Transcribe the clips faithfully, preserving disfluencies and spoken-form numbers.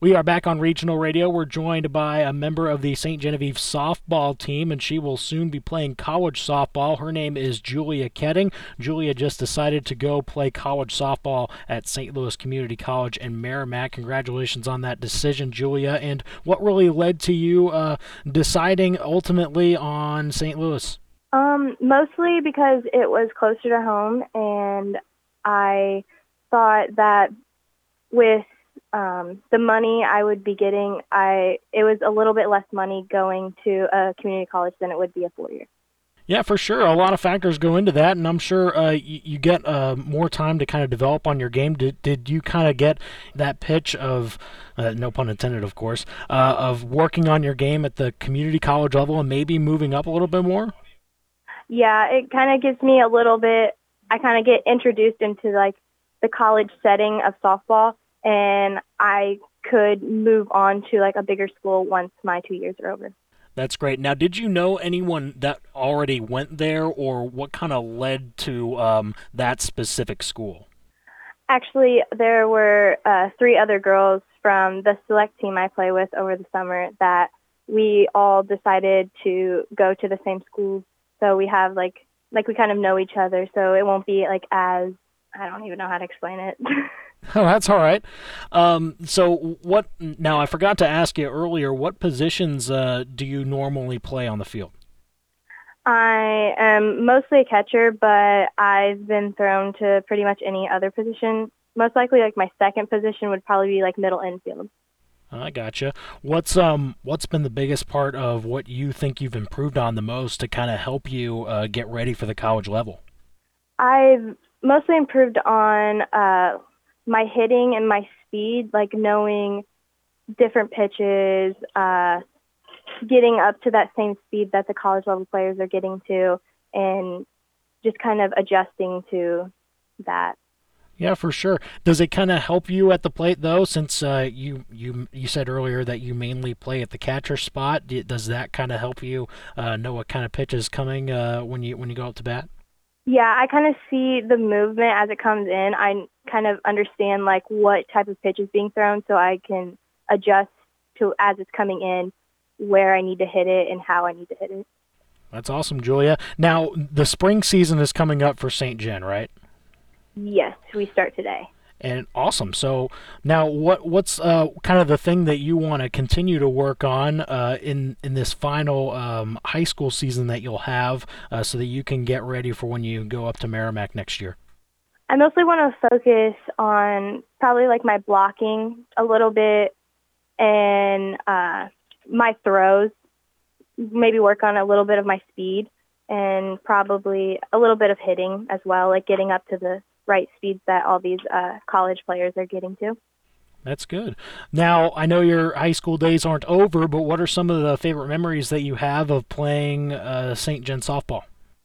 We are back on Regional Radio. We're joined by a member of the Saint Genevieve softball team, and she will soon be playing college softball. Her name is Julia Ketting. Julia just decided to go play college softball at Saint Louis Community College in Merrimack. Congratulations on that decision, Julia. And what really led to you uh, deciding ultimately on Saint Louis? Um, mostly because it was closer to home, and I thought that with um, the money I would be getting, I it was a little bit less money going to a community college than it would be a four-year. Yeah, for sure. A lot of factors go into that, and I'm sure uh, you, you get uh, more time to kind of develop on your game. Did did you kind of get that pitch of, uh, no pun intended, of course, uh, of working on your game at the community college level and maybe moving up a little bit more? Yeah, it kind of gives me a little bit, I kind of get introduced into like the college setting of softball, and I could move on to like a bigger school once my two years are over. That's great. Now, did you know anyone that already went there, or what kind of led to um, that specific school? Actually, there were uh, three other girls from the select team I play with over the summer that we all decided to go to the same school. So we have like, like we kind of know each other, so it won't be like as, I don't even know how to explain it. Oh, that's all right. Um, so, what? Now, I forgot to ask you earlier. What positions uh, do you normally play on the field? I am mostly a catcher, but I've been thrown to pretty much any other position. Most likely, like my second position would probably be like middle infield. I gotcha. What's um what's been the biggest part of what you think you've improved on the most to kind of help you uh, get ready for the college level? I've mostly improved on uh, my hitting and my speed, like knowing different pitches, uh, getting up to that same speed that the college level players are getting to, and just kind of adjusting to that. Yeah, for sure. Does it kind of help you at the plate though, since uh, you you you said earlier that you mainly play at the catcher spot? D- Does that kind of help you uh, know what kind of pitch is coming uh, when you when you go up to bat? Yeah, I kind of see the movement as it comes in. I kind of understand like what type of pitch is being thrown, so I can adjust to as it's coming in, where I need to hit it and how I need to hit it. That's awesome, Julia. Now the spring season is coming up for Saint Gen, right? Yes, we start today. And awesome. So now, what what's uh, kind of the thing that you want to continue to work on uh, in in this final um, high school season that you'll have, uh, so that you can get ready for when you go up to Merrimack next year? I mostly want to focus on probably like my blocking a little bit and uh, my throws, maybe work on a little bit of my speed and probably a little bit of hitting as well, like getting up to the right speeds that all these uh, college players are getting to. That's good. Now, I know your high school days aren't over, but what are some of the favorite memories that you have of playing uh, Saint Gen softball?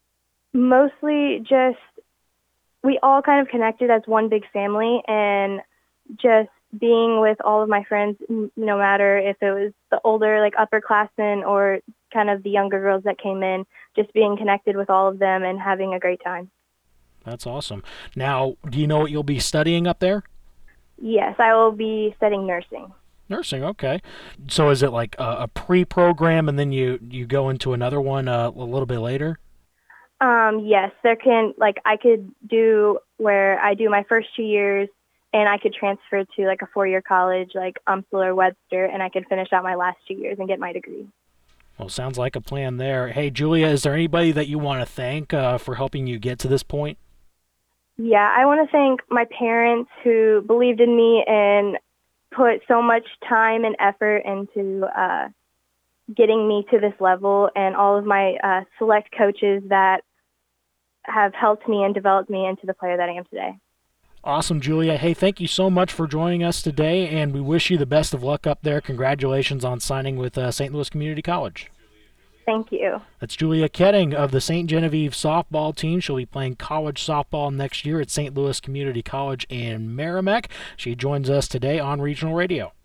Mostly just we all kind of connected as one big family, and just being with all of my friends, n- no matter if it was the older, like upperclassmen or kind of the younger girls that came in, just being connected with all of them and having a great time. That's awesome. Now, do you know what you'll be studying up there? Yes, I will be studying nursing. Nursing, okay. So is it like a, a pre-program and then you you go into another one uh, a little bit later? Um, yes, there can, like, I could do where I do my first two years and I could transfer to, like, a four-year college, like UMSL or Webster, and I could finish out my last two years and get my degree. Well, sounds like a plan there. Hey, Julia, is there anybody that you want to thank uh, for helping you get to this point? Yeah, I want to thank my parents who believed in me and put so much time and effort into uh, getting me to this level, and all of my uh, select coaches that have helped me and developed me into the player that I am today. Awesome, Julia. Hey, thank you so much for joining us today, and we wish you the best of luck up there. Congratulations on signing with uh, Saint Louis Community College. Thank you. That's Julia Ketting of the Saint Genevieve softball team. She'll be playing college softball next year at Saint Louis Community College in Merrimack. She joins us today on Regional Radio.